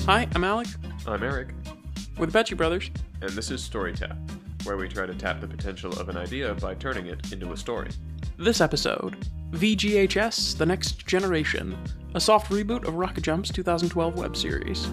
Hi, I'm Alec. I'm Eric, We're the Petchy Brothers. and this is StoryTap, where we try to tap the potential of an idea by turning it into a story. This episode, VGHS The Next Generation, a soft reboot of Rocket Jump's 2012 web series.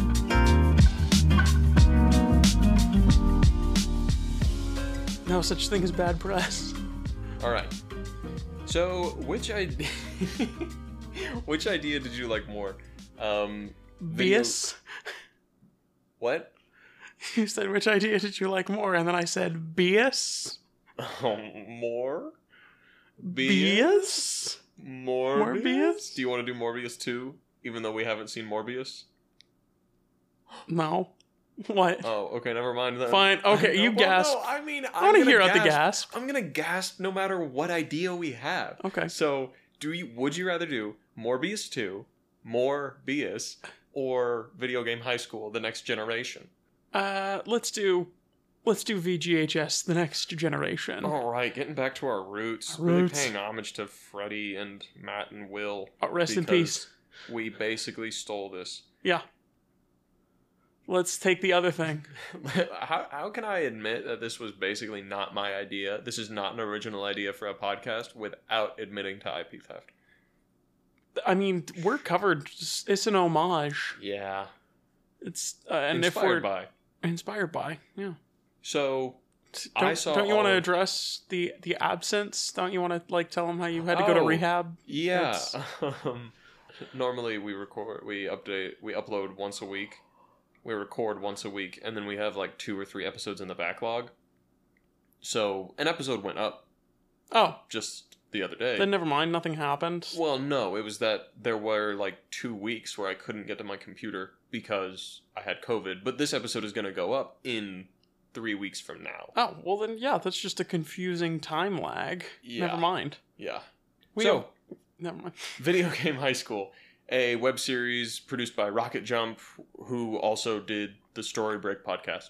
No such thing as bad press. Alright, so which idea... which idea did you like more? Bias? What? You said, which idea did you like more? And then I said, bias? More? Bias? Morbius? Do you want to do Morbius 2, even though we haven't seen Morbius? No. What? Oh, okay, never mind then. Fine, okay, you gasp. No, I mean, I want to hear out the gasp. I'm gonna gasp no matter what idea we have. Okay. So, would you rather do Morbius 2, Morbius, or Video Game High School, The Next Generation? Let's do VGHS, The Next Generation. Alright, getting back to our roots. Really paying homage to Freddy and Matt and Will. Rest in peace. We basically stole this. Yeah. Let's take the other thing. How can I admit that this was basically not my idea? This is not an original idea for a podcast without admitting to IP theft. I mean, we're covered. It's an homage. Yeah. It's and Inspired by. Inspired by, yeah. So don't you want to address the absence? Don't you want to tell them how you had to go to rehab? Yeah. Normally we upload once a week. We record once a week, and then we have 2 or 3 episodes in the backlog. So an episode went up. Oh, just the other day. Then never mind. Nothing happened. Well, no, it was that there were 2 weeks where I couldn't get to my computer because I had COVID. But this episode is going to go up in 3 weeks from now. Oh, well then, yeah, that's just a confusing time lag. Yeah. Never mind. Yeah. Never mind. Video Game High School, a web series produced by Rocket Jump, who also did the Story Break podcast.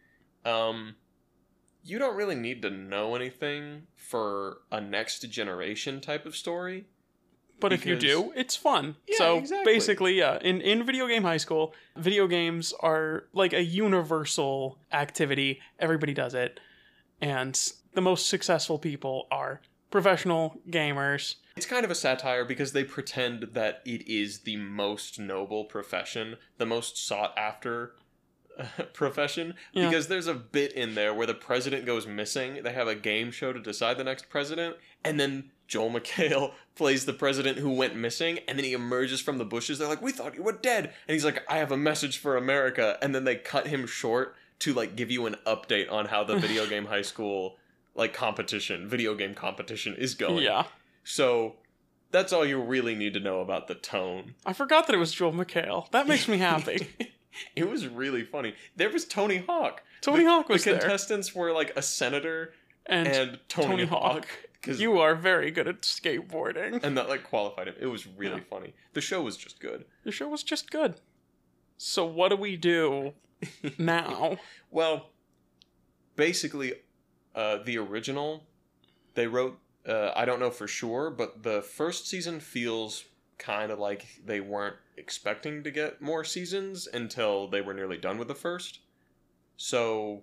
You don't really need to know anything for a next generation type of story. But if you do, it's fun. Yeah, so exactly. basically, yeah, in Video Game High School, video games are like a universal activity. Everybody does it. And the most successful people are professional gamers. It's kind of a satire because they pretend that it is the most noble profession, the most sought after profession. Yeah. Because there's a bit in there where the president goes missing. They have a game show to decide the next president, and then Joel McHale plays the president who went missing, and then he emerges from the bushes. They're like, "We thought you were dead," and he's like, "I have a message for America," and then they cut him short to give you an update on how the Video Game High School video game competition is going. Yeah. So that's all you really need to know about the tone. I forgot that it was Joel McHale. That makes me happy. It was really funny. There was Tony Hawk. Tony Hawk was the there. Contestants were a senator and Tony Hawk. You are very good at skateboarding. And that qualified him. It was really funny. The show was just good. The show was just good. So what do we do now? Well, basically, the original, they wrote, I don't know for sure, but the first season feels kind of like they weren't expecting to get more seasons until they were nearly done with the first. So,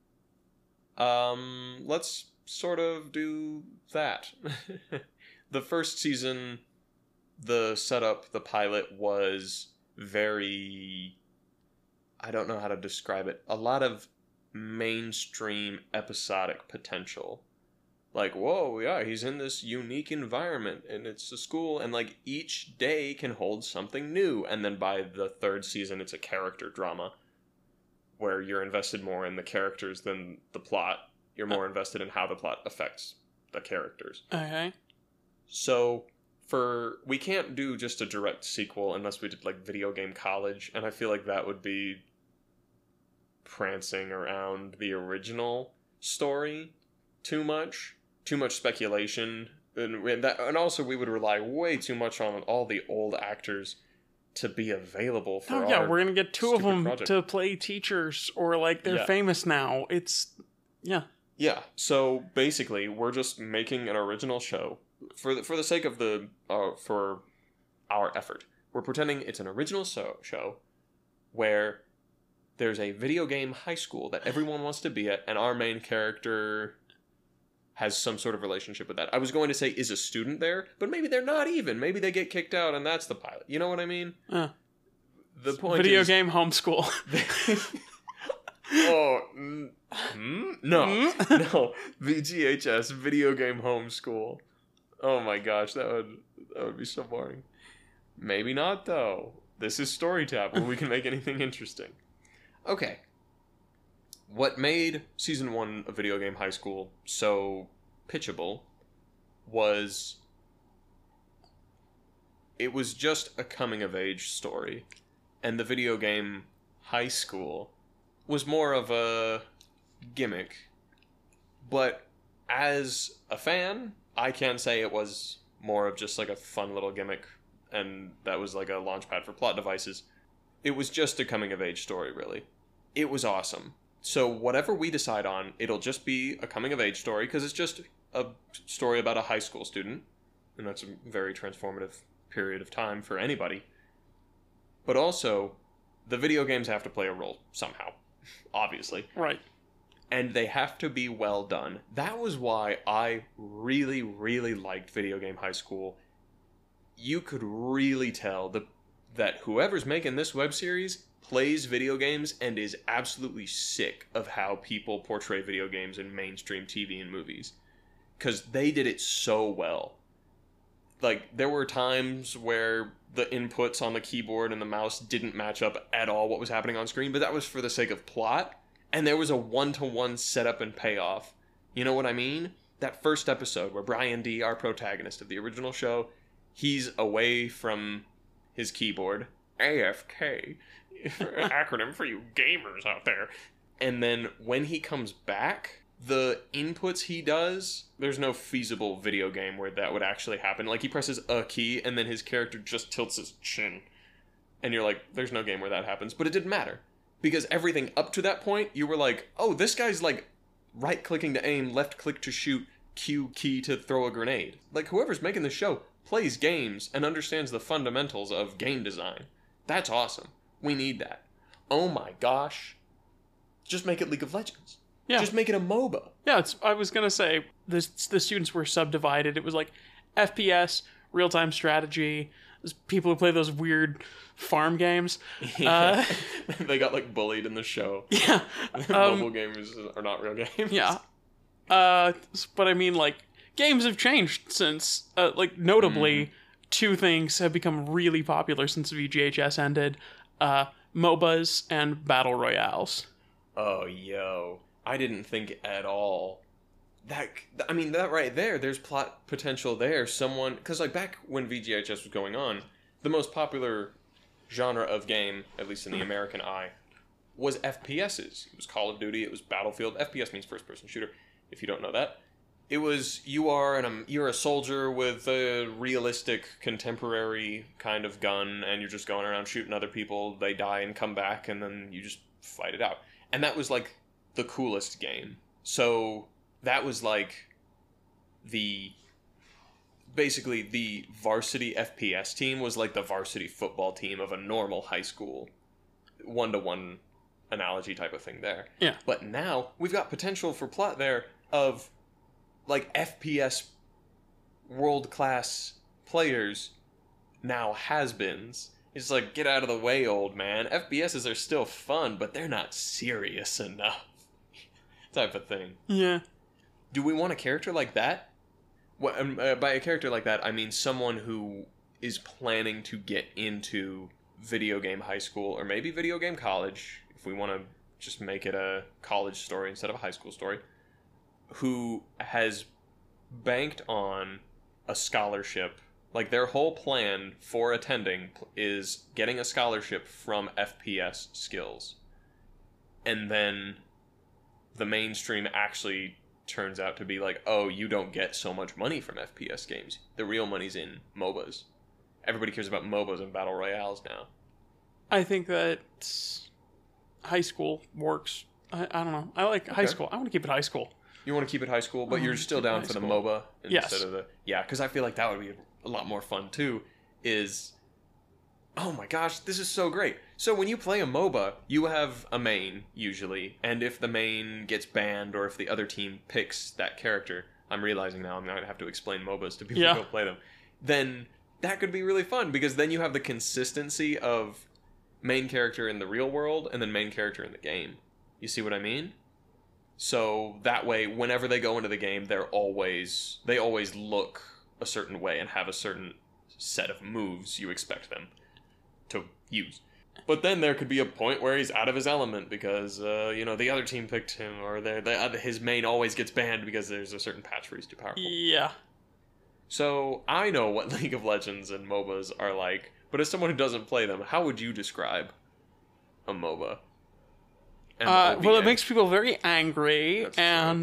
let's sort of do that. The first season, the setup, the pilot was very... I don't know how to describe it. A lot of mainstream episodic potential. Whoa, yeah, he's in this unique environment, and it's a school, and each day can hold something new, and then by the third season, it's a character drama, where you're invested more in the characters than the plot. You're more invested in how the plot affects the characters. Okay. So, we can't do just a direct sequel unless we did Video Game College, and I feel like that would be prancing around the original story too much speculation, and also we would rely way too much on all the old actors to be available for we're gonna get 2 of them project. to play teachers, or they're famous now. It's yeah. So basically, we're just making an original show for the sake of for our effort. We're pretending it's an original show where there's a video game high school that everyone wants to be at, and our main character has some sort of relationship with that. I was going to say is a student there, but maybe they're not even. Maybe they get kicked out and that's the pilot. You know what I mean? The point video is... game homeschool. No. VGHS, video game homeschool. Oh my gosh, that would be so boring. Maybe not, though. This is StoryTap, where we can make anything interesting. Okay. What made Season 1 of Video Game High School so pitchable was... it was just a coming-of-age story. And the Video Game High School was more of a gimmick. But as a fan, I can say it was more of just like a fun little gimmick, and that was like a launchpad for plot devices. It was just a coming-of-age story, really. It was awesome. So whatever we decide on, it'll just be a coming-of-age story, because it's just a story about a high school student, and that's a very transformative period of time for anybody. But also, the video games have to play a role somehow, obviously. Right. And they have to be well done. That was why I really, really liked Video Game High School. You could really tell that whoever's making this web series plays video games and is absolutely sick of how people portray video games in mainstream TV and movies. Because they did it so well. Like, there were times where the inputs on the keyboard and the mouse didn't match up at all what was happening on screen, but that was for the sake of plot. And there was a one-to-one setup and payoff. You know what I mean? That first episode where Brian D., our protagonist of the original show, he's away from his keyboard. AFK. Acronym for you gamers out there. And then when he comes back, the inputs he does, there's no feasible video game where that would actually happen. Like, he presses a key and then his character just tilts his chin. And you're like, there's no game where that happens. But it didn't matter. Because everything up to that point, you were like, oh, this guy's like right-clicking to aim, left-click to shoot, Q key to throw a grenade. Like, whoever's making the show plays games and understands the fundamentals of game design. That's awesome. We need that. Oh my gosh. Just make it League of Legends. Yeah. Just make it a MOBA. Yeah, I was going to say, the students were subdivided. It was like FPS, real-time strategy, people who play those weird farm games. They got like bullied in the show. Yeah. Mobile games are not real games. Yeah. But I mean, like, games have changed since, like, notably, two things have become really popular since VGHS ended. MOBAs and Battle Royales. Oh, yo. I didn't think at all. That right there, there's plot potential there. Someone, because like back when VGHS was going on, the most popular genre of game, at least in the American eye, was FPSs. It was Call of Duty, it was Battlefield. FPS means first-person shooter, if you don't know that. It was, you're a soldier with a realistic, contemporary kind of gun, and you're just going around shooting other people, they die and come back, and then you just fight it out. And that was like the coolest game. So that was like basically the varsity FPS team was like the varsity football team of a normal high school. One-to-one analogy type of thing there. Yeah. But now we've got potential for plot there of like FPS world-class players now has-beens. It's like, get out of the way, old man. FPSs are still fun, but they're not serious enough. Type of thing. Yeah. Do we want a character like that? By a character like that, I mean someone who is planning to get into video game high school, or maybe video game college, if we want to just make it a college story instead of a high school story, who has banked on a scholarship. Like, their whole plan for attending is getting a scholarship from FPS skills. And then the mainstream actually turns out to be like, oh, you don't get so much money from FPS games. The real money's in MOBAs. Everybody cares about MOBAs and Battle Royales now. I think that high school works. I don't know. I like high school. I want to keep it high school. You want to keep it high school, but you're still down for the MOBA instead of the... Yeah, because I feel like that would be a lot more fun, too, is Oh my gosh, this is so great. So when you play a MOBA, you have a main, usually, and if the main gets banned or if the other team picks that character, I'm realizing now I'm going to have to explain MOBAs to people who don't play them, then that could be really fun, because then you have the consistency of main character in the real world and then main character in the game. You see what I mean? So that way, whenever they go into the game, they always look a certain way and have a certain set of moves you expect them to use. But then there could be a point where he's out of his element because, the other team picked him, or his main always gets banned because there's a certain patch where he's too powerful. Yeah. So I know what League of Legends and MOBAs are like, but as someone who doesn't play them, how would you describe a MOBA? Well, it makes people very angry, and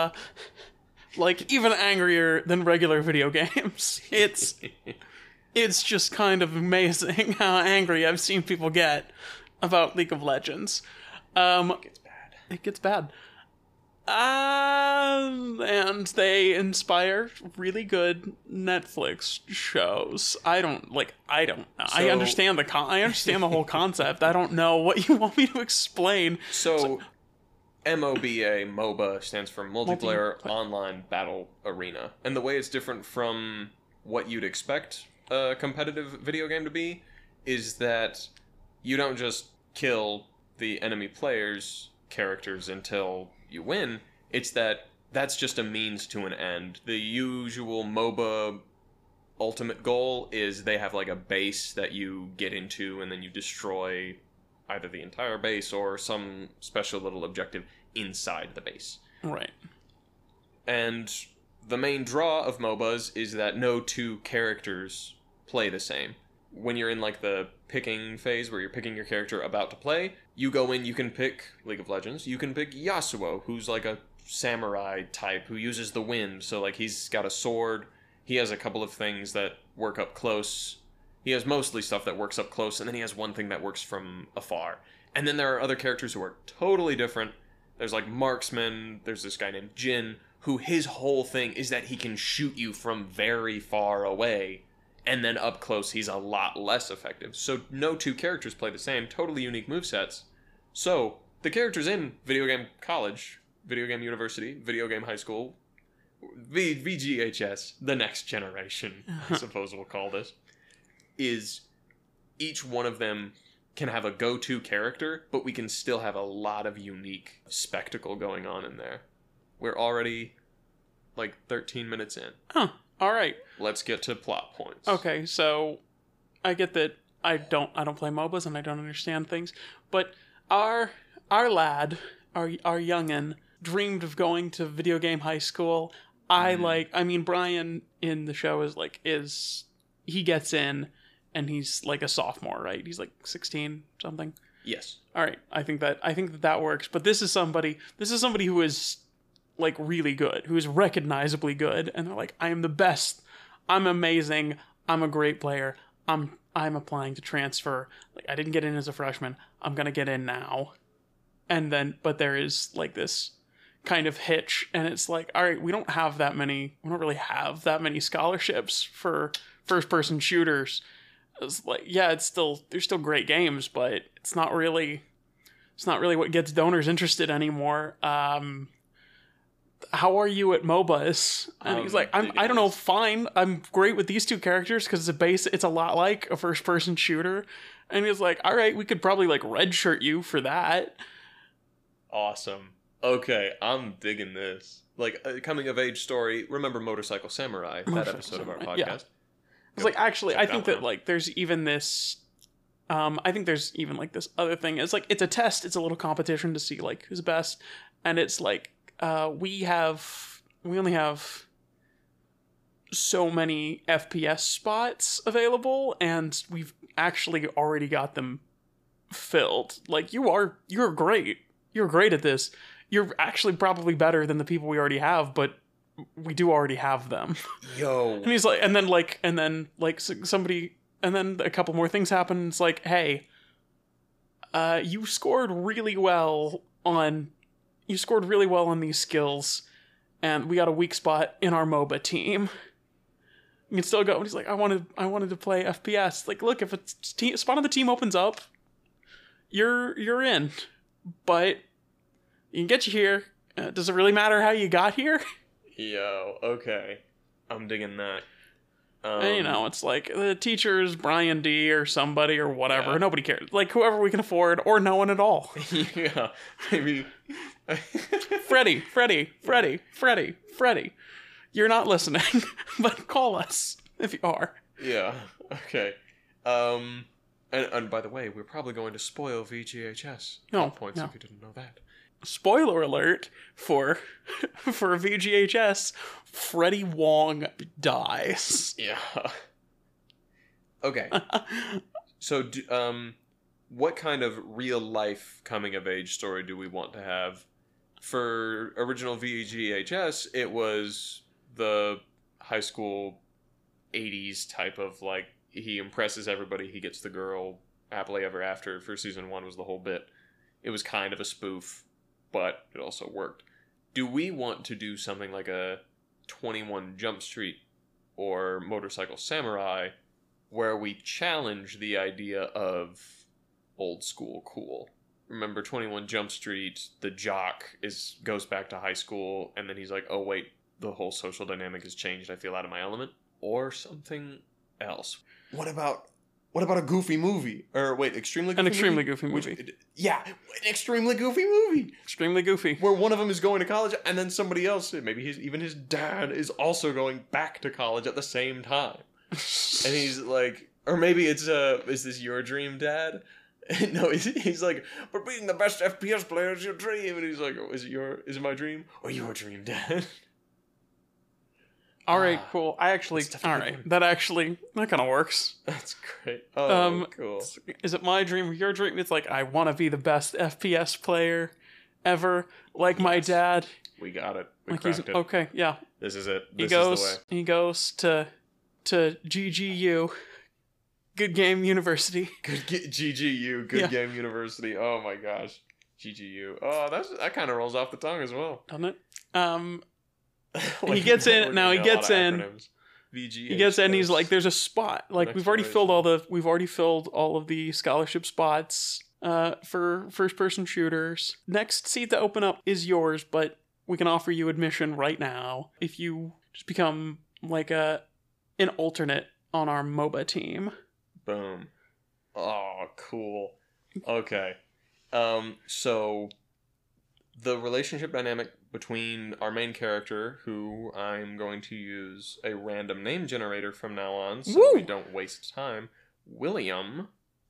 even angrier than regular video games. It's just kind of amazing how angry I've seen people get about League of Legends. It gets bad. And they inspire really good Netflix shows. I don't know. I understand the whole concept. I don't know what you want me to explain. So MOBA stands for Multiplayer Online Battle Arena. And the way it's different from what you'd expect a competitive video game to be is that you don't just kill the enemy players' characters until you win. It's that's just a means to an end. The usual MOBA ultimate goal is they have like a base that you get into and then you destroy either the entire base or some special little objective inside the base. Right. And the main draw of MOBAs is that no two characters play the same. When you're in like the picking phase where you're picking your character about to play, you go in, you can pick League of Legends, you can pick Yasuo, who's like a samurai type who uses the wind, so like he's got a sword, he has a couple of things that work up close, he has mostly stuff that works up close, and then he has one thing that works from afar. And then there are other characters who are totally different. There's like Marksman, there's this guy named Jin, who his whole thing is that he can shoot you from very far away, and then up close he's a lot less effective. So no two characters play the same, totally unique movesets. So the characters in video game college, video game university, video game high school, VGHS, the next generation, I suppose we'll call this, is each one of them can have a go-to character, but we can still have a lot of unique spectacle going on in there. We're already like 13 minutes in. Huh. All right. Let's get to plot points. Okay, so I get that I don't play MOBAs and I don't understand things, but our lad, our youngin', dreamed of going to video game high school. Brian in the show he gets in and he's like a sophomore, right? He's like 16 something. Yes. All right. I think that works. But this is somebody who is like really good, who is recognizably good, and they're like, I am the best. I'm amazing. I'm a great player. I'm applying to transfer. Like, I didn't get in as a freshman. I'm gonna get in now. And then, but there is like this kind of hitch, and it's like, all right, we don't really have that many scholarships for first-person shooters. It's like, yeah, there's still great games, but it's not really what gets donors interested anymore. How are you at MOBAs? And he's like, I don't know, fine. I'm great with these two characters because it's a lot like a first-person shooter. And he's like, all right, we could probably like redshirt you for that. Awesome. Okay, I'm digging this. Like a coming-of-age story. Remember Motorcycle Samurai, that episode of our podcast? Yeah. It's like, actually, I think that like there's even this... I think there's even like this other thing. It's like, it's a test. It's a little competition to see like who's best. And it's like, we only have so many FPS spots available, and we've actually already got them filled. Like, you're great. You're great at this. You're actually probably better than the people we already have, but we do already have them. Yo. And he's like, and then somebody, and then a couple more things happen. It's like, hey, you scored really well on these skills, and we got a weak spot in our MOBA team. You can still go. And he's like, I wanted to play FPS. Like, look, if a spot on the team opens up, you're in. But you can get you here. Does it really matter how you got here? Yo, okay. I'm digging that. And, you know, it's like the teacher is Brian D or somebody or whatever. Yeah. Nobody cares. Like, whoever we can afford or no one at all. Yeah, maybe. Freddie. You're not listening, but call us if you are. Yeah, okay. And by the way, we're probably going to spoil VGHS. No, points no. if you didn't know that. Spoiler alert for VGHS, Freddie Wong dies. Yeah. Okay. So, what kind of real life coming of age story do we want to have? For original VGHS, it was the high school 80s type of like he impresses everybody, he gets the girl, happily ever after. For season 1 was the whole bit. It was kind of a spoof, but it also worked. Do we want to do something like a 21 Jump Street or Motorcycle Samurai where we challenge the idea of old school cool? Remember 21 Jump Street, the jock goes back to high school and then he's like, oh wait, the whole social dynamic has changed, I feel out of my element? Or something else. What about a goofy movie? Or wait, extremely goofy movie. Yeah, an extremely goofy movie. Extremely goofy. Where one of them is going to college and then somebody else, maybe even his dad, is also going back to college at the same time. And he's like, or maybe it's, is this your dream, Dad? No, he's like, but being the best FPS player is your dream. And he's like, oh, is it my dream? Or your dream, Dad? Alright, cool. That kind of works. That's great. Oh, cool. Is it my dream or your dream? It's like, I want to be the best FPS player ever, like my dad. We got it. We like cracked it. Okay, yeah. This is it. He goes to GGU, Good Game University. GGU, Good Game University. Oh my gosh. GGU. Oh, that kind of rolls off the tongue as well. Doesn't it? He gets in. Now he gets in. He gets in. He's like, "There's a spot. Like we've already filled all of the scholarship spots for first-person shooters. Next seat to open up is yours, but we can offer you admission right now if you just become like an alternate on our MOBA team." Boom. Oh, cool. Okay. So the relationship dynamic between our main character, who I'm going to use a random name generator from now on so we don't waste time, William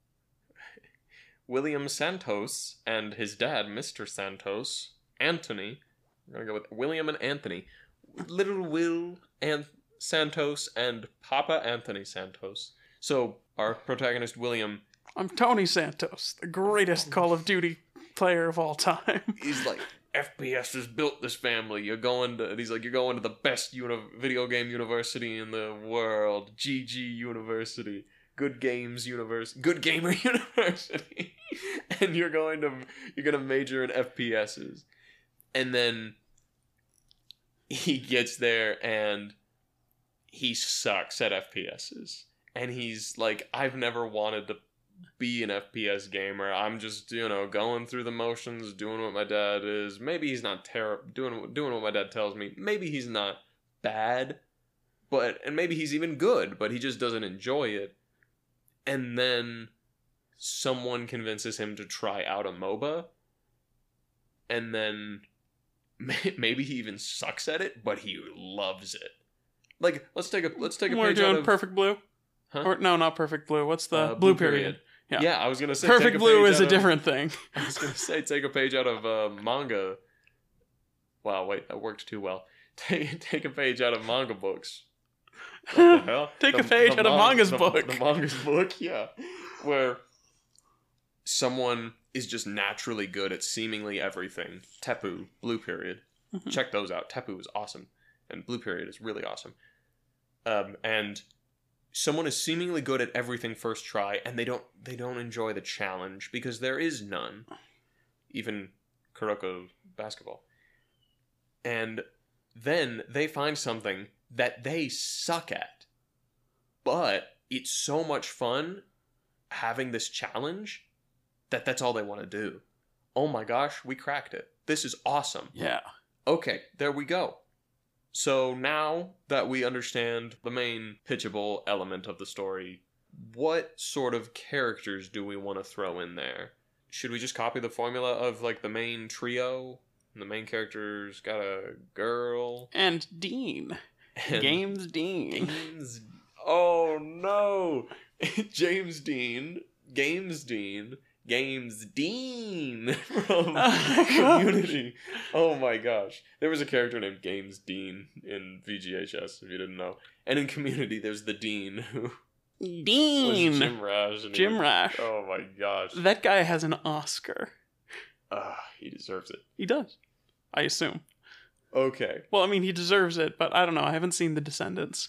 Santos, and his dad, Mr. Santos, Anthony. I'm going to go with William and Anthony. Little Will and Santos and Papa Anthony Santos. So our protagonist, William... I'm Tony Santos, the greatest Call of Duty player of all time. He's like, FPS has built this family. You're going to the best video game university in the world. GG University. Good Gamer University. And you're gonna major in FPSs. And then he gets there and he sucks at FPSs. And he's like, I've never wanted to be an FPS gamer. I'm just, going through the motions, doing what my dad is. Maybe he's not doing what my dad tells me. Maybe he's not bad, and maybe he's even good, but he just doesn't enjoy it. And then someone convinces him to try out a MOBA, and then maybe he even sucks at it, but he loves it. Like, let's take a page out of Perfect Blue. Huh? Or no, not Perfect Blue. What's the Blue Period? Yeah, I was gonna say Perfect Blue is a different thing. I was gonna say take a page out of manga. Wow, wait, that worked too well. Take a page out of manga books. What the hell? Take a page out of manga's book. The manga's book, yeah, where someone is just naturally good at seemingly everything. Tepu, Blue Period. Mm-hmm. Check those out. Tepu is awesome, and Blue Period is really awesome. And someone is seemingly good at everything first try, and they don't enjoy the challenge because there is none. Even Kuroko basketball. And then they find something that they suck at, but it's so much fun having this challenge that's all they want to do. Oh my gosh, we cracked it. This is awesome. Yeah. Okay, there we go. So now that we understand the main pitchable element of the story, what sort of characters do we want to throw in there? Should we just copy the formula of like the main trio? And the main character's got a girl. And Dean. And Games Dean. Oh no! James Dean. Games Dean from Community. Oh my gosh. There was a character named Games Dean in VGHS, if you didn't know. And in Community, there's the Dean who Dean. was Jim Rash. Jim Rash. Oh my gosh. That guy has an Oscar. He deserves it. He does. I assume. Okay. Well, I mean, he deserves it, but I don't know. I haven't seen The Descendants.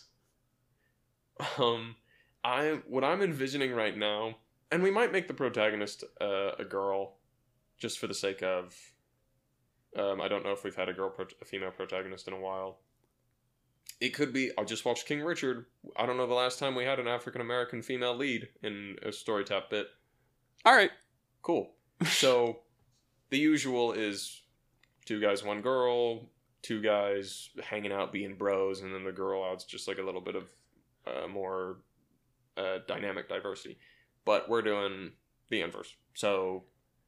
What I'm envisioning right now, and we might make the protagonist a girl, just for the sake of. I don't know if we've had a female protagonist in a while. It could be. I just watched King Richard. I don't know the last time we had an African American female lead in a story tap bit. All right. Cool. So, the usual is 2 guys, 1 girl. 2 guys hanging out, being bros, and then the girl adds just like a little bit of more dynamic diversity. But we're doing the inverse. So,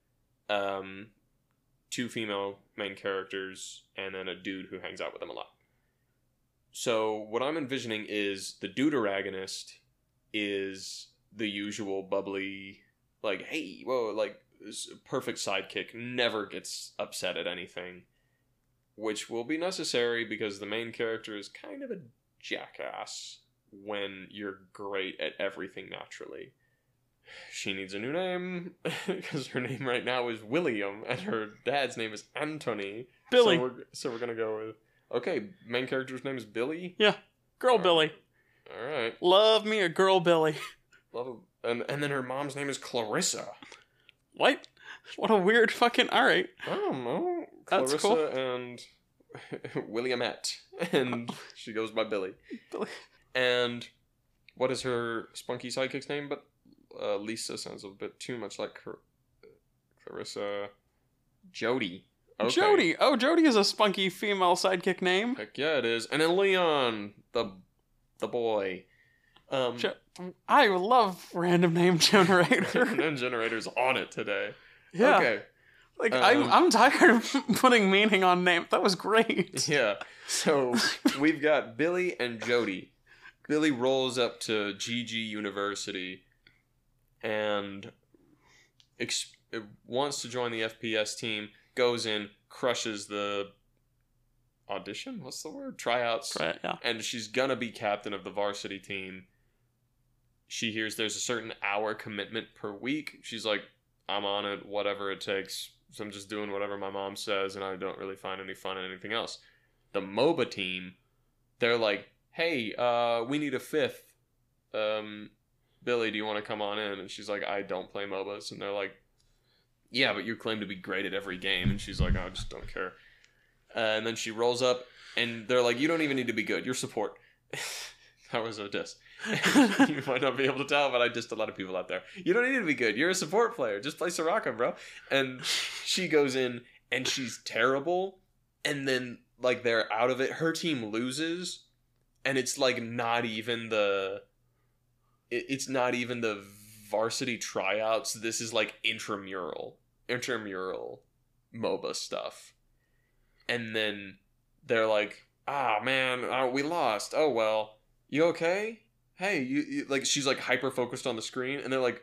2 female main characters, and then a dude who hangs out with them a lot. So, what I'm envisioning is the deuteragonist is the usual bubbly, like, hey, whoa, like, perfect sidekick, never gets upset at anything. Which will be necessary because the main character is kind of a jackass when you're great at everything naturally. She needs a new name because her name right now is William and her dad's name is Anthony. Billy. So we're going to go with... Okay, main character's name is Billy? Yeah. Girl Billy. Alright. Love me a girl Billy. And then her mom's name is Clarissa. What? What a weird fucking... Alright. I don't know. That's Clarissa cool. And Williamette. And she goes by Billy. Billy. And what is her spunky sidekick's name? But Lisa sounds a bit too much like Clarissa. Jody. Okay. Jody. Oh, Jody is a spunky female sidekick name. Heck yeah, it is. And then Leon, the boy. I love random name generator. Name generator's on it today. Yeah. Okay. Like, I'm tired of putting meaning on name. That was great. Yeah. So, we've got Billy and Jody. Billy rolls up to GG University and wants to join the FPS team, goes in, crushes the audition? What's the word? Tryouts. Right, yeah. And she's gonna be captain of the varsity team. She hears there's a certain hour commitment per week. She's like, I'm on it, whatever it takes. So I'm just doing whatever my mom says, and I don't really find any fun in anything else. The MOBA team, they're like, hey, we need a 5th. Billy, do you want to come on in? And she's like, I don't play MOBAs. And they're like, yeah, but you claim to be great at every game. And she's like, I just don't care. And then she rolls up, and they're like, you don't even need to be good. You're support. That was a diss. You might not be able to tell, but I dissed a lot of people out there. You don't need to be good. You're a support player. Just play Soraka, bro. And she goes in, and she's terrible. And then, like, they're out of it. Her team loses, and it's, like, not even the... It's not even the varsity tryouts. This is, like, intramural MOBA stuff. And then they're like, man, we lost. Oh, well. You okay? Hey, you like, she's like hyper focused on the screen, and they're like,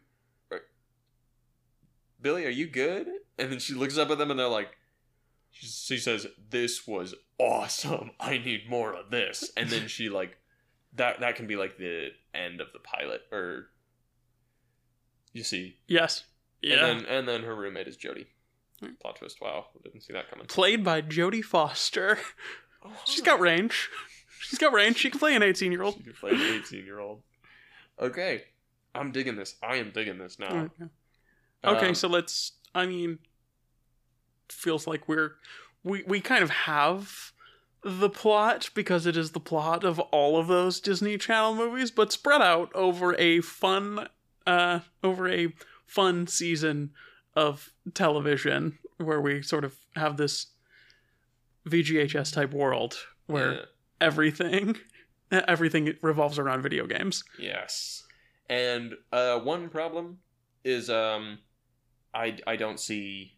Billy, are you good? And then she looks up at them, and they're like, she says, this was awesome. I need more of this. And then she like, that can be like the end of the pilot, or you see. Yes. Yeah. And then her roommate is Jody. Plot twist. Wow, didn't see that coming. Played by Jodie Foster. She's got range. She's got range. She can play an 18-year-old. She can play an 18-year-old. Okay. I'm digging this. I am digging this now. Okay, so let's... I mean... Feels like we kind of have the plot, because it is the plot of all of those Disney Channel movies, but spread out over a fun season of television where we sort of have this VGHS type world where everything revolves around video games. Yes. And one problem is I don't see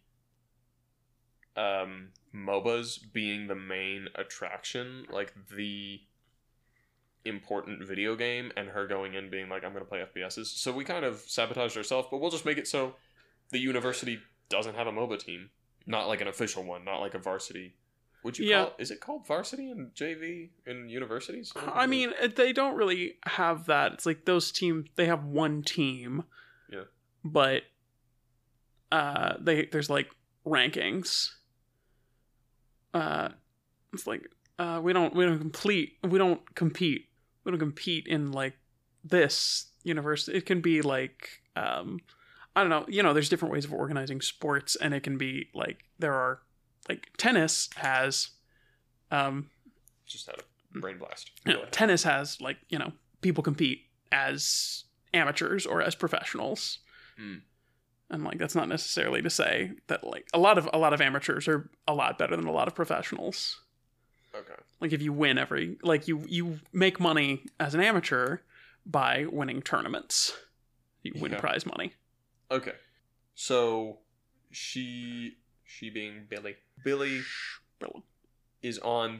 MOBAs being the main attraction, like the important video game, and her going in being like, I'm going to play FPSs. So we kind of sabotaged ourselves, but we'll just make it so the university doesn't have a MOBA team. Not like an official one, not like a varsity. Would you call is it called varsity and JV in universities? I mean, they don't really have that. It's like those teams, they have one team. Yeah. But there's like rankings. It's like we don't compete in like this university. It can be like I don't know, there's different ways of organizing sports, and it can be like there are like tennis has just had a brain blast. Tennis has like, people compete as amateurs or as professionals. And like that's not necessarily to say that like a lot of amateurs are a lot better than a lot of professionals. Okay. Like if you win you make money as an amateur by winning tournaments. You win prize money. Okay. So she being Billy is on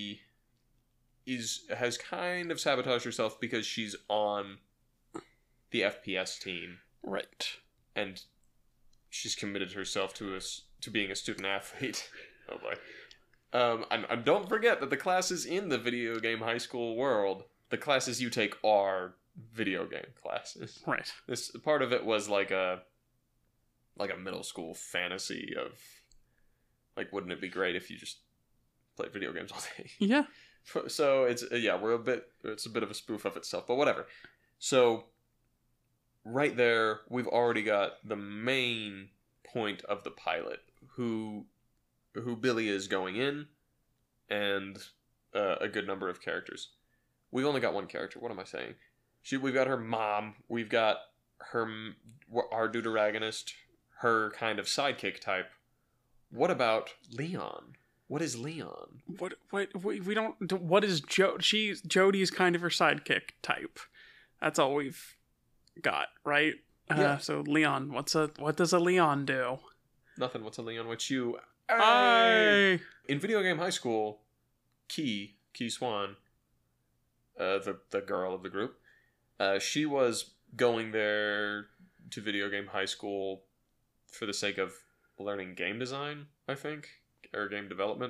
has kind of sabotaged herself because she's on the FPS team. Right. And she's committed herself to being a student athlete. Oh boy. And don't forget that the classes in the video game high school world, the classes you take are video game classes. Right. This part of it was like a middle school fantasy of like, wouldn't it be great if you just played video games all day? Yeah. So it's it's a bit of a spoof of itself, but whatever. So right there, we've already got the main point of the pilot, who Billy is going in, and a good number of characters. We've only got one character. What am I saying? We've got her mom. We've got our deuteragonist, her kind of sidekick type. What about Leon? What is Leon? What we don't. What is Jodie's kind of her sidekick type. That's all we've got, right? Yeah. So Leon, what does a Leon do? Nothing. What's a Leon? What's you? Hey! In Video Game High School, Key Swan, the girl of the group, she was going there to Video Game High School for the sake of learning game design, I think, or game development.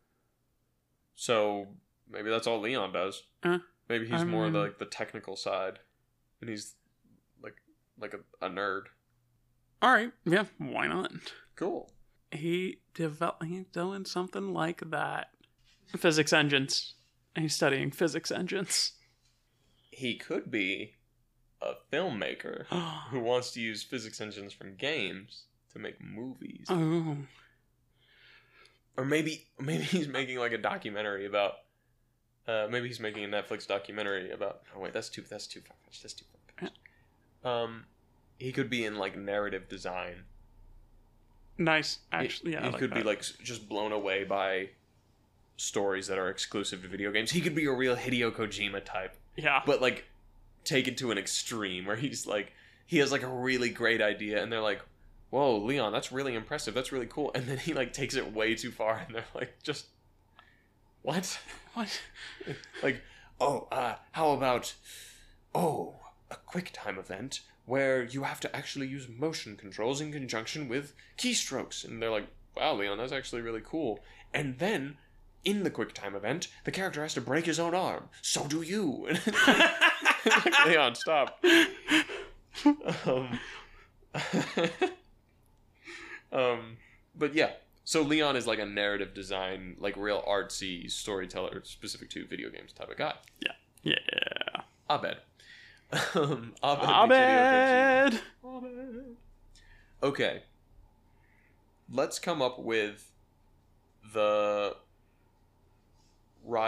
So maybe that's all Leon does. Maybe he's more like the technical side, and he's like a nerd. All right, yeah, why not? Cool. He's doing something like that. Physics engines. He's studying physics engines. He could be a filmmaker who wants to use physics engines from games to make movies. Oh. Or maybe he's making like a documentary about. Maybe he's making a Netflix documentary about. Oh wait, that's too far-fetched. That's too far-fetched. He could be in like narrative design. Nice, actually. Yeah, he could be like just blown away by stories that are exclusive to video games. He could be a real Hideo Kojima type. Yeah, but like take it to an extreme where he's like he has like a really great idea, and they're like, "Whoa, Leon, that's really impressive. That's really cool." And then he like takes it way too far, and they're like, "Just what? Like, how about a QuickTime event where you have to actually use motion controls in conjunction with keystrokes?" And they're like, "Wow, Leon, that's actually really cool." And then, in the QuickTime event, the character has to break his own arm. So do you. Like, Leon, stop. But yeah. So Leon is like a narrative design, like real artsy storyteller specific to video games type of guy. Yeah. Yeah. Abed. Abed. Okay. Let's come up with the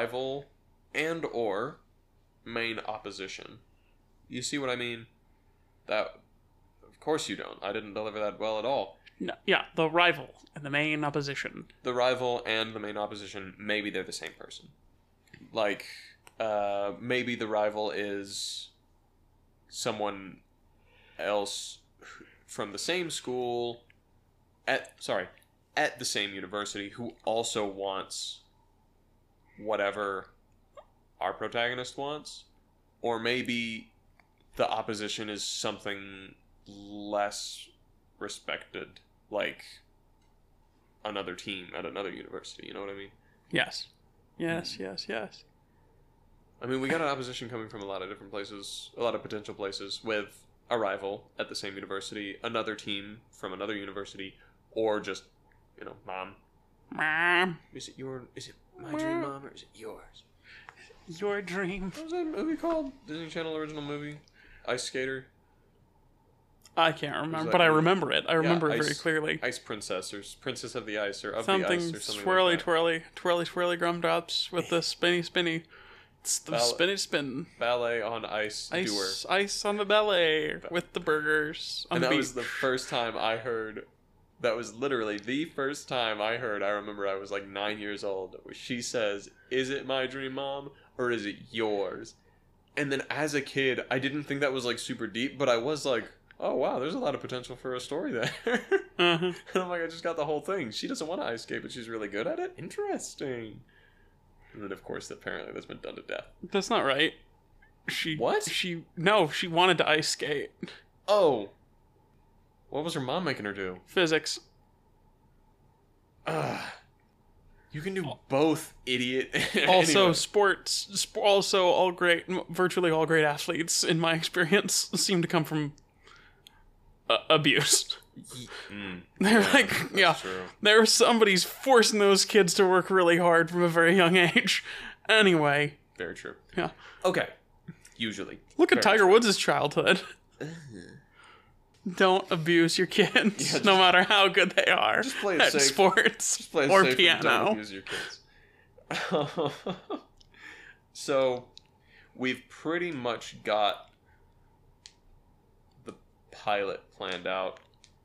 rival and or main opposition. You see what I mean? That, of course you don't. I didn't deliver that well at all. No, yeah, the rival and the main opposition. The rival and the main opposition, maybe they're the same person. Like, maybe the rival is someone else from the same school at the same university who also wants whatever our protagonist wants. Or maybe the opposition is something less respected, like another team at another university, you know what I mean? Yes. Yes, yes, yes. I mean, we got an opposition coming from a lot of different places, a lot of potential places, with a rival at the same university, another team from another university, or just, mom. Mom. Is it my dream, Mom, or is it yours? Your dream. What was that movie called? Disney Channel original movie? Ice Skater? I can't remember, but I remember it. I remember it Ice, very clearly. Ice Princess, or Princess of the Ice, or of Something the Ice, or something swirly, like that. twirly gumdrops with the spinny. It's the spin. Ballet on ice doer. Ice on the ballet with the burgers on And the that beat. was the first time I heard, that was literally the first time I heard, I remember I was like 9 years old, where she says, "Is it my dream, Mom, or is it yours?" And then as a kid, I didn't think that was like super deep, but I was like, oh wow, there's a lot of potential for a story there. Uh-huh. And I'm like, I just got the whole thing. She doesn't want to ice skate, but she's really good at it? Interesting. And then, of course, apparently that's been done to death. That's not right. What? She wanted to ice skate. Oh. What was her mom making her do? Physics. You can do both, idiot. Also, Anyway. sports. Also, virtually all great athletes, in my experience, seem to come from abuse. They're True. there's somebody's forcing those kids to work really hard from a very young age. Anyway. Very true. Yeah. Okay. Usually. Look at Very Tiger true. Woods' childhood. Don't abuse your kids, Yeah, no matter how good they are just play it at safe. sports Just play it or safe and don't piano. abuse your kids. So, we've pretty much got the pilot planned out.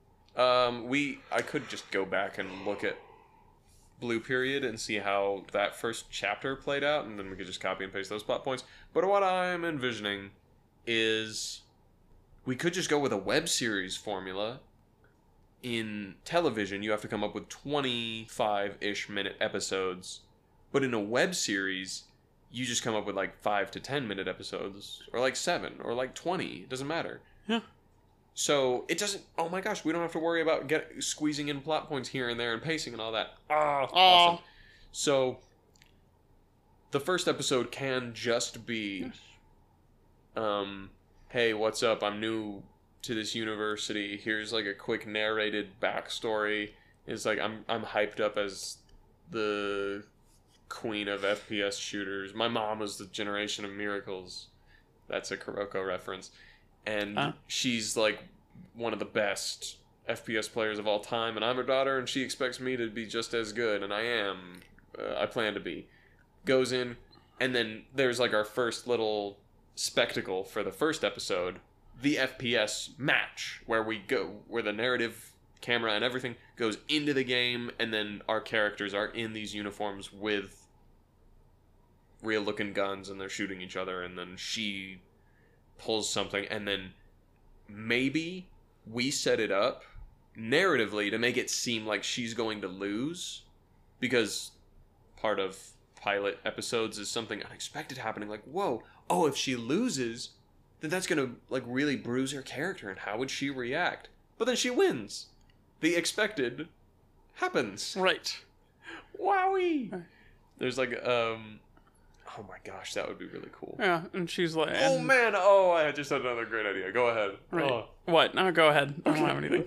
I could just go back and look at Blue Period and see how that first chapter played out, and then we could just copy and paste those plot points. But what I'm envisioning is we could just go with a web series formula. In television, you have to come up with 25-ish minute episodes. But in a web series, you just come up with like 5 to 10 minute episodes. Or like 7, or like 20. It doesn't matter. Yeah. So it doesn't, oh my gosh, we don't have to worry about squeezing in plot points here and there and pacing and all that. Awesome. So the first episode can just be, hey, what's up? I'm new to this university. Here's like a quick narrated backstory. It's like I'm hyped up as the queen of FPS shooters. My mom was the generation of miracles. That's a Kuroko reference. And she's like one of the best FPS players of all time, and I'm her daughter, and she expects me to be just as good, and I am. I plan to be. Goes in, and then there's like our first little spectacle for the first episode, the FPS match, where the narrative, camera, and everything goes into the game, and then our characters are in these uniforms with real-looking guns, and they're shooting each other, and then she pulls something, and then maybe we set it up narratively to make it seem like she's going to lose, because part of pilot episodes is something unexpected happening, like, whoa, if she loses, then that's gonna like really bruise her character, and how would she react? But then she wins. The expected happens. Right. Wowie! There's like oh my gosh, that would be really cool. Yeah, and she's like... Oh man, I just had another great idea. Go ahead. Right. What? No, go ahead. I don't have anything.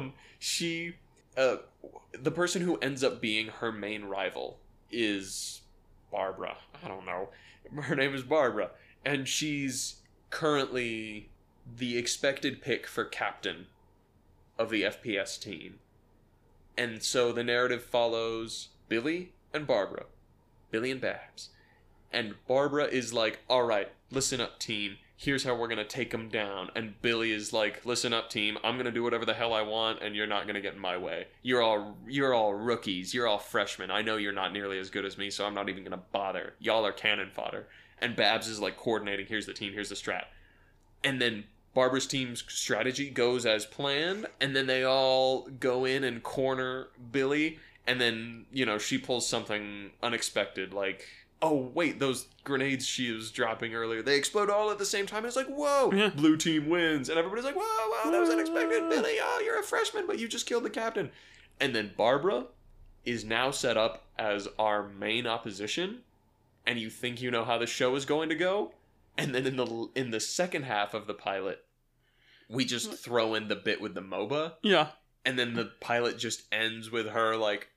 The person who ends up being her main rival is Barbara. I don't know. Her name is Barbara. And she's currently the expected pick for captain of the FPS team. And so the narrative follows Billy and Barbara. Billy and Babs. And Barbara is like, all right, listen up, team. Here's how we're going to take them down. And Billy is like, listen up, team. I'm going to do whatever the hell I want, and you're not going to get in my way. You're all rookies. You're all freshmen. I know you're not nearly as good as me, so I'm not even going to bother. Y'all are cannon fodder. And Babs is like coordinating, here's the team, here's the strat. And then Barbara's team's strategy goes as planned, and then they all go in and corner Billy, and then, she pulls something unexpected, like, oh, wait, those grenades she was dropping earlier, they explode all at the same time. It's like, whoa, Yeah. blue team wins. And everybody's like, whoa, that was unexpected. Billy, oh, you're a freshman, but you just killed the captain. And then Barbara is now set up as our main opposition, and you think you know how the show is going to go. And then in the second half of the pilot, we just throw in the bit with the MOBA. Yeah. And then the pilot just ends with her like,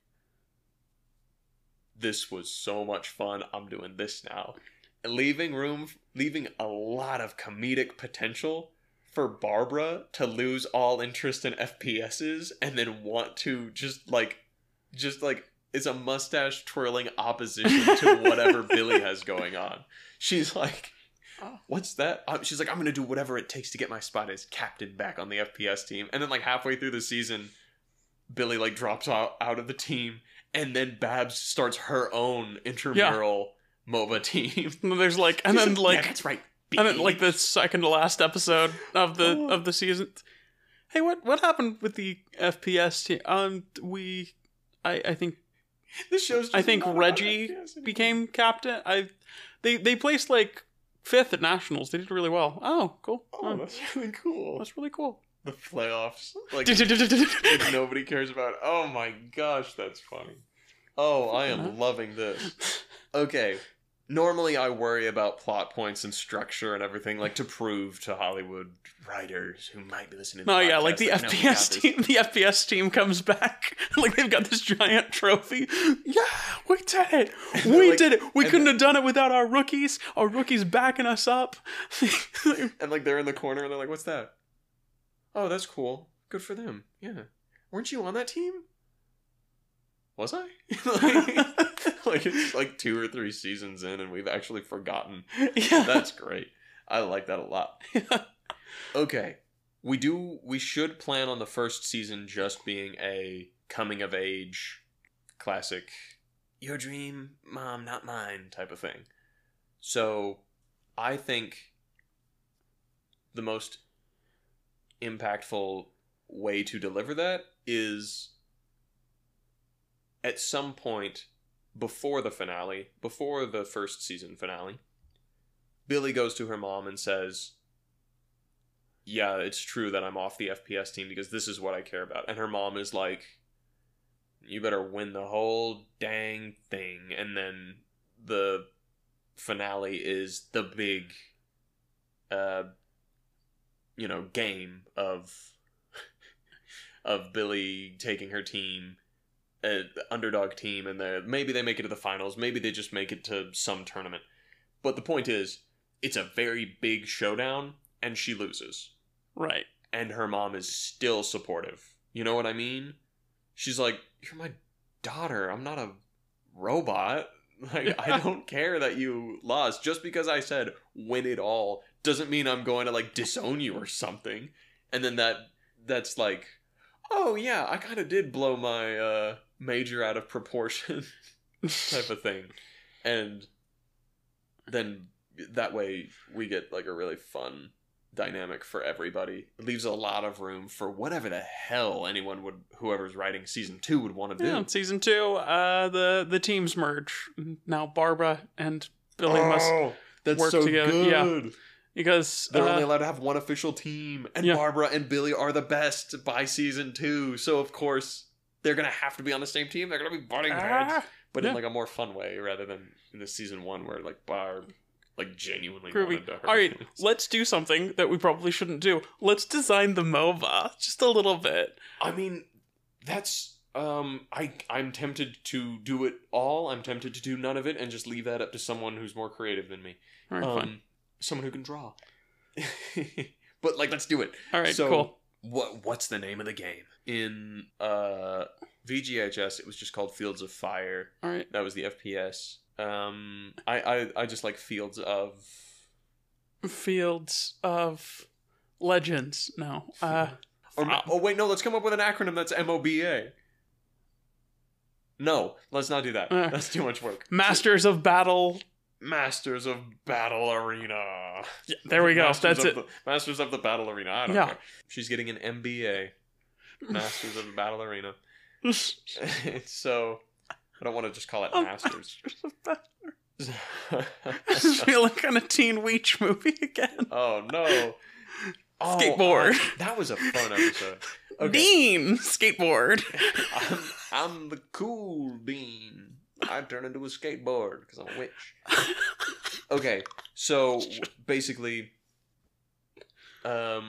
this was so much fun, I'm doing this now. Leaving a lot of comedic potential for Barbara to lose all interest in FPSs and then want to just like it's a mustache twirling opposition to whatever Billy has going on. She's like, what's that? She's like, I'm going to do whatever it takes to get my spot as captain back on the FPS team. And then like halfway through the season, Billy like drops out of the team. And then Babs starts her own intramural MOBA team. There's like, and then like, yeah, that's right. And then like the second to last episode of the season. Hey, what happened with the FPS team? I think this show's. I think Reggie became captain. They placed like 5th at nationals. They did really well. Oh, cool. Oh, that's really cool. That's really cool. The playoffs, like nobody cares about. Oh my gosh, that's funny. Oh, I am loving this. Okay, normally I worry about plot points and structure and everything, like to prove to Hollywood writers who might be listening to yeah, like the FPS team. The FPS team comes back, like they've got this giant trophy. Yeah, we did it. We did it. We couldn't have done it without our rookies. Our rookies backing us up. And like they're in the corner and they're like, "What's that?" Oh, that's cool. Good for them. Yeah. Weren't you on that team? Was I? like it's like 2 or 3 seasons in and we've actually forgotten. Yeah. That's great. I like that a lot. Okay. We should plan on the first season just being a coming of age classic your dream, mom, not mine type of thing. So I think the most impactful way to deliver that is at some point before the finale, before the first season finale, Billy goes to her mom and says, yeah, it's true that I'm off the FPS team because this is what I care about. And her mom is like, you better win the whole dang thing. And then the finale is the big game of Billy taking her team, underdog team, and maybe they make it to the finals, maybe they just make it to some tournament. But the point is, it's a very big showdown, and she loses. Right. And her mom is still supportive. You know what I mean? She's like, you're my daughter, I'm not a robot. Like, I don't care that you lost. Just because I said win it all doesn't mean I'm going to like disown you or something. And then that's like, oh yeah, I kind of did blow my major out of proportion type of thing. And then that way we get like a really fun dynamic for everybody. It leaves a lot of room for whatever the hell whoever's writing season 2 would want to do. Yeah, season 2, the teams merge. Now Barbara and Billy must work so together. Good. Yeah, because they're only allowed to have one official team, and Barbara and Billy are the best by season 2. So of course they're gonna have to be on the same team. They're gonna be butting heads, but in like a more fun way rather than in the season 1 where like Barb like genuinely wanted to hurt. All right, let's do something that we probably shouldn't do. Let's design the MOBA just a little bit. I mean, that's I'm tempted to do it all. I'm tempted to do none of it and just leave that up to someone who's more creative than me. All right, fine. Someone who can draw. But like, let's do it. All right, so, cool. What's the name of the game? In VGHS, it was just called Fields of Fire. All right. That was the FPS. I just like Fields of Legends. No. Wait, no, let's come up with an acronym that's MOBA. No, let's not do that. That's too much work. Masters of Battle. Masters of Battle Arena. Yeah, there we go. That's it. Masters of the Battle Arena. I don't care. She's getting an MBA. Masters of the Battle Arena. So, I don't want to just call it Masters. I just feel like on a Teen Weech movie again. Oh, no. Skateboard. That was a fun episode. Okay. Bean! Skateboard. I'm the cool bean. I turn into a skateboard because I'm a witch. Okay, so basically, a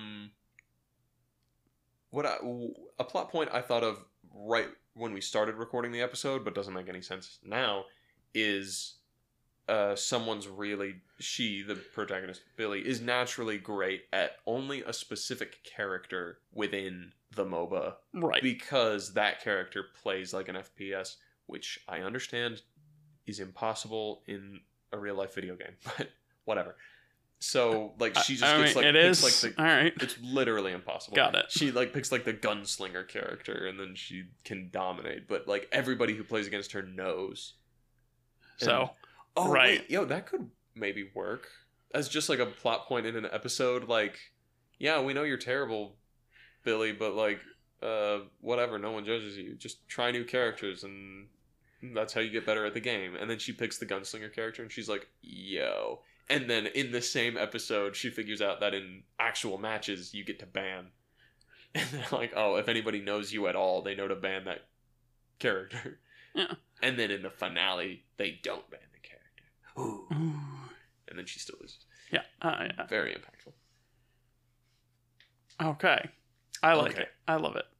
plot point I thought of right when we started recording the episode, but doesn't make any sense now, is she, the protagonist, Billy, is naturally great at only a specific character within the MOBA. Right. Because that character plays like an FPS, which I understand is impossible in a real life video game, but whatever. So, like, she just gets, like, it picks, is. like, all right. it's literally impossible. Got it. She, like, picks, like, the gunslinger character, and then she can dominate, but, like, everybody who plays against her knows. So, right. Wait, that could maybe work. As just, like, a plot point in an episode, like, yeah, we know you're terrible, Billy, but, like, whatever, no one judges you. Just try new characters, and that's how you get better at the game. And then she picks the gunslinger character, and she's like, yo. And then in the same episode, she figures out that in actual matches, you get to ban. And they're like, oh, if anybody knows you at all, they know to ban that character. Yeah. And then in the finale, they don't ban the character. Ooh. And then she still loses. Yeah. Yeah. Very impactful. Okay. I like it. I love it.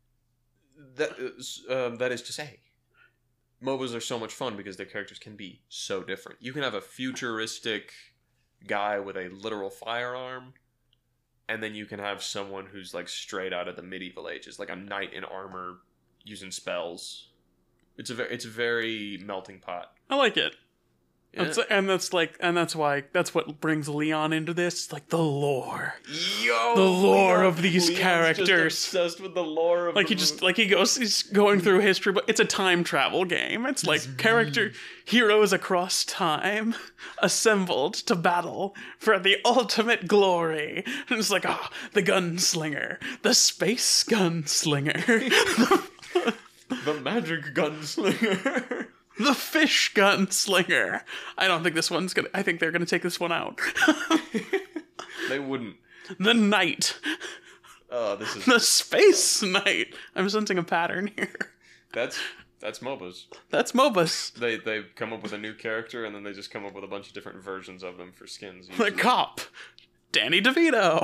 That is to say, MOBAs are so much fun because their characters can be so different. You can have a futuristic guy with a literal firearm, and then you can have someone who's like straight out of the medieval ages, like a knight in armor using spells. It's a very melting pot. I like it. Yeah. That's what brings Leon into this, like the lore. Yo, the lore of these Leon's characters. Just obsessed with the lore of he's going through history, but it's a time travel game. It's like heroes across time assembled to battle for the ultimate glory. And it's like, the gunslinger, the space gunslinger, the magic gunslinger. The fish gunslinger. I don't think this one's gonna. I think they're gonna take this one out. They wouldn't. The knight. Oh, this is the space knight. I'm sensing a pattern here. That's MOBAs. That's MOBAs. They come up with a new character and then they just come up with a bunch of different versions of them for skins. Usually. The cop, Danny DeVito.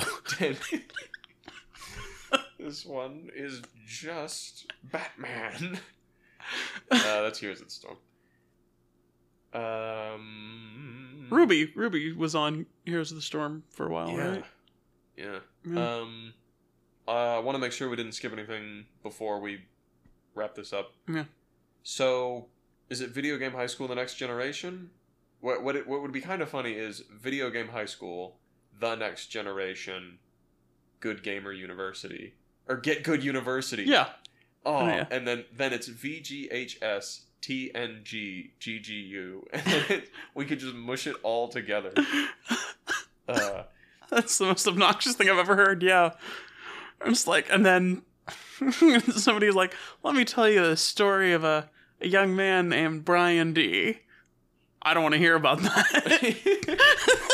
This one is just Batman. That's Heroes of the Storm. Ruby was on Heroes of the Storm for a while, right? Yeah. I want to make sure we didn't skip anything before we wrap this up. Yeah. So, is it Video Game High School: The Next Generation? What would be kind of funny is Video Game High School: The Next Generation, Good Gamer University, or Get Good University. Yeah. Oh, yeah. And then it's VGHS TNG GGU, and then we could just mush it all together. That's the most obnoxious thing I've ever heard. Yeah, I'm just like, and then somebody's like, "Let me tell you the story of a young man named Brian D." I don't want to hear about that.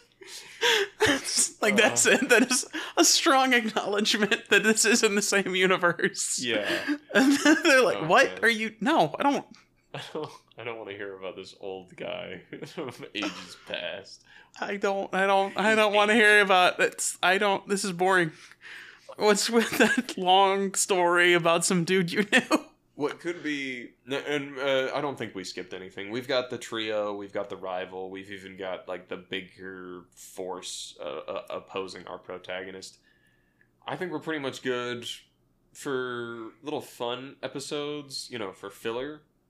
That's it. That is a strong acknowledgement that this is in the same universe. Yeah. And then they're like, "What are you?" No, I don't want to hear about this old guy from ages past. I don't want to hear about it. This is boring. What's with that long story about some dude you knew? What could be, and I don't think we skipped anything. We've got the trio, we've got the rival, we've even got like the bigger force opposing our protagonist. I think we're pretty much good for little fun episodes, for filler.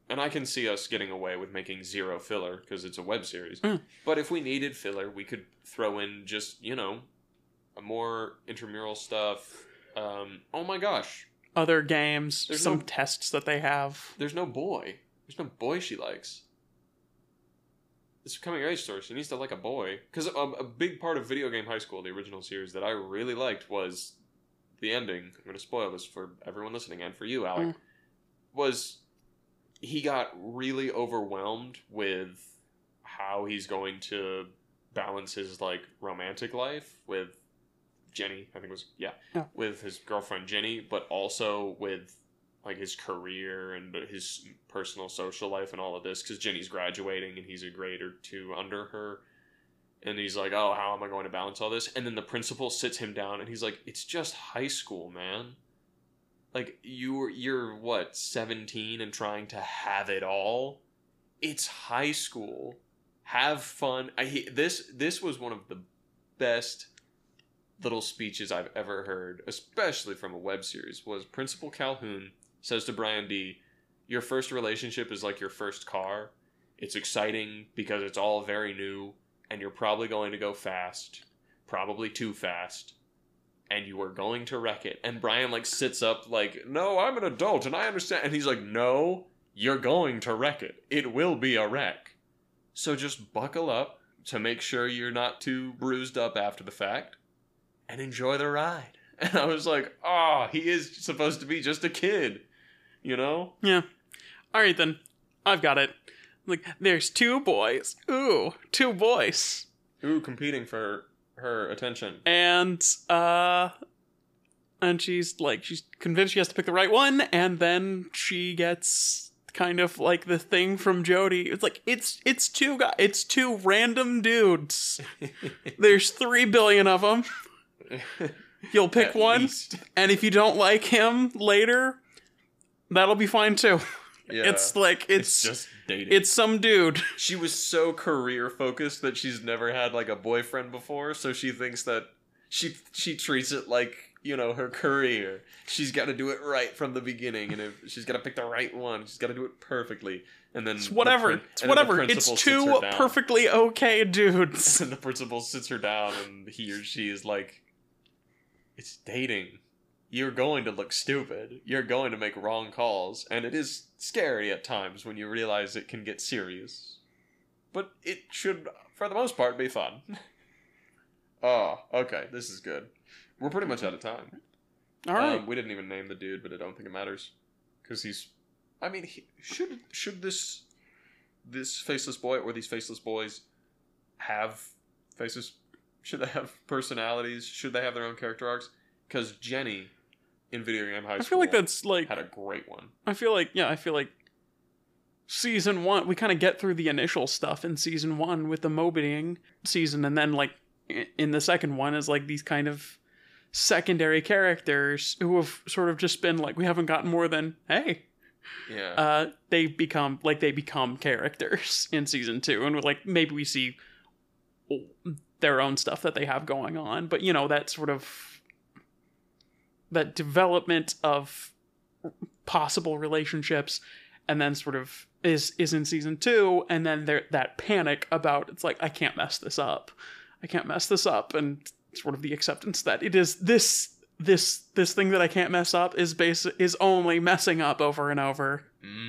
and I can see us getting away with making zero filler because it's a web series. Mm. But if we needed filler, we could throw in just, a more intramural stuff. Oh my gosh. Other games, There's some no- tests that they have. There's no boy. There's no boy she likes. It's a coming of age story. She needs to like a boy. Because a big part of Video Game High School, the original series that I really liked, was the ending. I'm going to spoil this for everyone listening and for you, Alec. Mm. Was he got really overwhelmed with how he's going to balance his like romantic life with Jenny, I think it was, yeah, with his girlfriend Jenny, but also with like his career and his personal social life and all of this, because Jenny's graduating and he's a grade or two under her, and he's like, oh, how am I going to balance all this? And then the principal sits him down and he's like, it's just high school, man. Like, you're what, 17 and trying to have it all? It's high school. Have fun. This was one of the best little speeches I've ever heard, especially from a web series, was Principal Calhoun says to Brian D., your first relationship is like your first car. It's exciting because it's all very new, and you're probably going to go fast. Probably too fast. And you are going to wreck it. And Brian, like, sits up like, no, I'm an adult, and I understand. And he's like, no, you're going to wreck it. It will be a wreck. So just buckle up to make sure you're not too bruised up after the fact, and enjoy the ride. And I was like, oh, he is supposed to be just a kid, you know? Yeah. All right, then. I've got it. Like, there's two boys. Ooh, two boys. Ooh, competing for her attention. And she's convinced she has to pick the right one, and then she gets kind of like the thing from Jody. It's like, it's two random dudes. There's 3 billion of them. You'll pick At one, least. and if you don't like him later, that'll be fine too. Yeah. It's just dating. It's some dude. She was so career focused that she's never had like a boyfriend before, so she thinks that she treats it like, her career. She's got to do it right from the beginning, and if she's got to pick the right one, she's got to do it perfectly. And then It's whatever. It's two perfectly okay dudes. And the principal sits her down, and he or she is like, it's dating. You're going to look stupid. You're going to make wrong calls. And it is scary at times when you realize it can get serious. But it should, for the most part, be fun. Oh, okay. This is good. We're pretty much out of time. All right. We didn't even name the dude, but I don't think it matters. Because should this faceless boy or these faceless boys have faces? Should they have personalities? Should they have their own character arcs? Because Jenny in Video Game High School, I feel like that's like had a great one. I feel like season 1, we kind of get through the initial stuff in season 1 with the mobbing season, and then like in the second one is like these kind of secondary characters who have sort of just been like, we haven't gotten more than, hey. Yeah. They become characters in season 2, and like maybe we see their own stuff that they have going on, but that sort of that development of possible relationships, and then sort of is in season 2, and then that panic about, it's like, I can't mess this up, and sort of the acceptance that it is this thing that I can't mess up is only messing up over and over.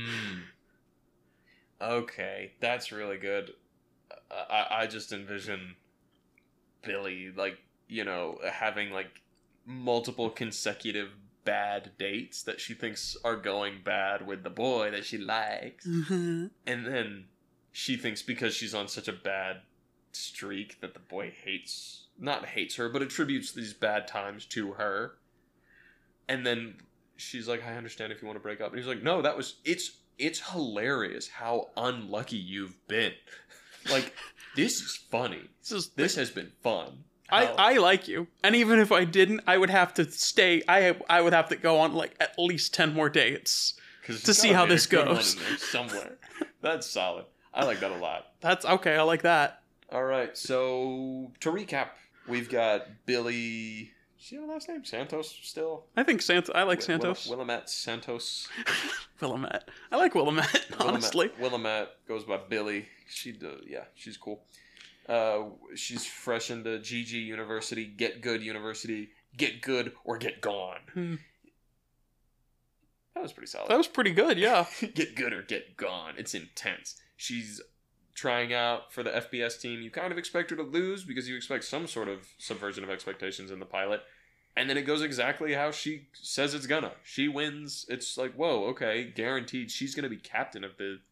Okay, that's really good. I just envision Billy, like, having like multiple consecutive bad dates that she thinks are going bad with the boy that she likes. Mm-hmm. And then she thinks because she's on such a bad streak that the boy not hates her, but attributes these bad times to her. And then she's like, I understand if you want to break up. And he's like, no, it's hilarious how unlucky you've been. Like, this is funny. This has been fun. I like you. And even if I didn't, I would have to stay. I would have to go on like at least 10 more dates to see how this goes. Somewhere. That's solid. I like that a lot. That's okay. I like that. All right. So to recap, we've got Billy. she have a last name? Santos still? I think I like Santos. Willamette Santos. Willamette. I like Willamette, honestly. Willamette goes by Billy. She's cool. She's fresh into GG University, Get Good University, Get Good or Get Gone. That was pretty solid. That was pretty good, yeah. Get good or get gone. It's intense. She's trying out for the FBS team. You kind of expect her to lose because you expect some sort of subversion of expectations in the pilot. And then it goes exactly how she says it's gonna. She wins. It's like, whoa, okay, guaranteed. She's gonna be captain of the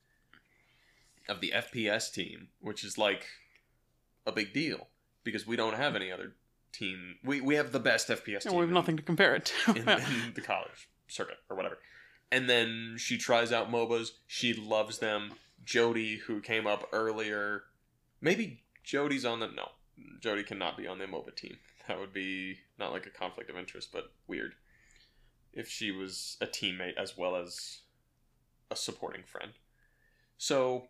FPS team, which is like a big deal because we don't have any other team. We have the best FPS team. We have nothing to compare it to. in the college circuit or whatever. And then she tries out MOBAs. She loves them. Jody, who came up earlier, maybe Jody's on the... No, Jody cannot be on the MOBA team. That would be not like a conflict of interest, but weird. If she was a teammate as well as a supporting friend. So,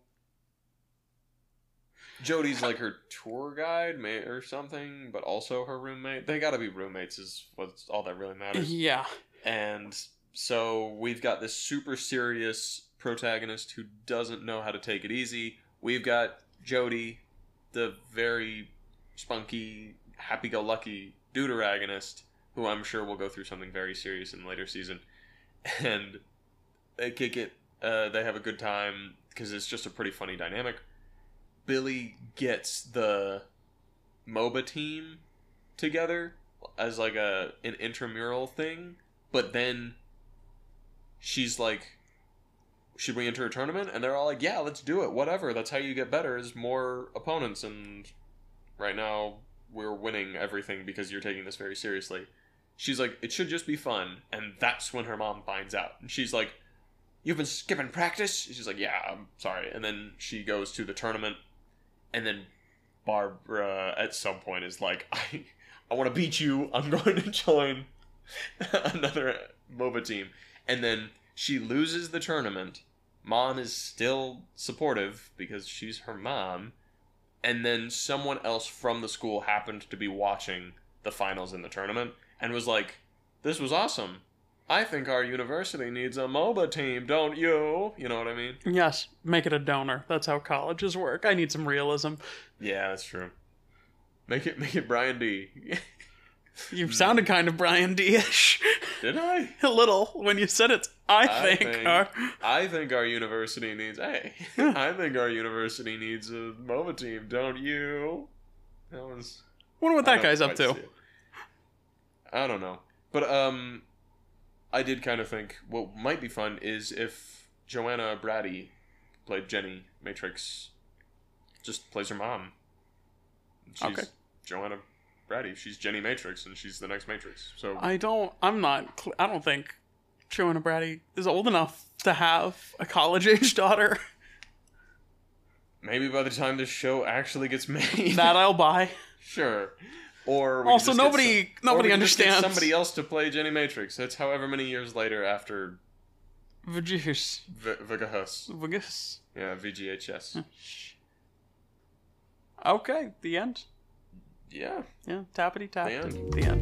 Jody's like her tour guide or something, but also her roommate. They gotta be roommates is what's all that really matters. Yeah. And so we've got this super serious protagonist who doesn't know how to take it easy. We've got Jody, the very spunky, happy-go-lucky deuteragonist, who I'm sure will go through something very serious in the later season. And they kick it. They have a good time because it's just a pretty funny dynamic. Billy gets the MOBA team together as like an intramural thing, but then she's like, should we enter a tournament? And they're all like, yeah, let's do it. Whatever. That's how you get better, is more opponents. And right now we're winning everything because you're taking this very seriously. She's like, it should just be fun. And that's when her mom finds out. And she's like, you've been skipping practice? She's like, yeah, I'm sorry. And then she goes to the tournament. And then Barbara at some point is like, I want to beat you. I'm going to join another MOBA team. And then she loses the tournament. Mom is still supportive because she's her mom. And then someone else from the school happened to be watching the finals in the tournament and was like, this was awesome. I think our university needs a MOBA team, don't you? You know what I mean? Yes, make it a donor. That's how colleges work. I need some realism. Yeah, that's true. Make it Brian D. You sounded kind of Brian D-ish. Did I? A little. When you said it, I think our university needs... Hey, I think our university needs a MOBA team, don't you? That was... Wonder what that guy's up to. I don't know. But, I did kind of think what might be fun is if Joanna Brady played Jenny Matrix, just plays her mom. She's okay. Joanna Brady. She's Jenny Matrix, and she's the next Matrix. So I don't think Joanna Brady is old enough to have a college-age daughter. Maybe by the time this show actually gets made. That I'll buy. Sure. Or also, nobody understands. Get somebody else to play Jenny Matrix. That's however many years later after. VGHS. VGHS. Yeah, VGHS. Okay, the end. Yeah. Yeah, tappity tap. The end.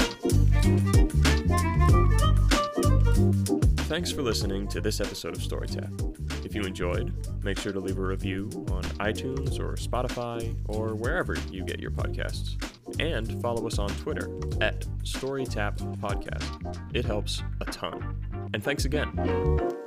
Thanks for listening to this episode of StoryTap. If you enjoyed, make sure to leave a review on iTunes or Spotify or wherever you get your podcasts. And follow us on Twitter @StoryTapPodcast. It helps a ton. And thanks again.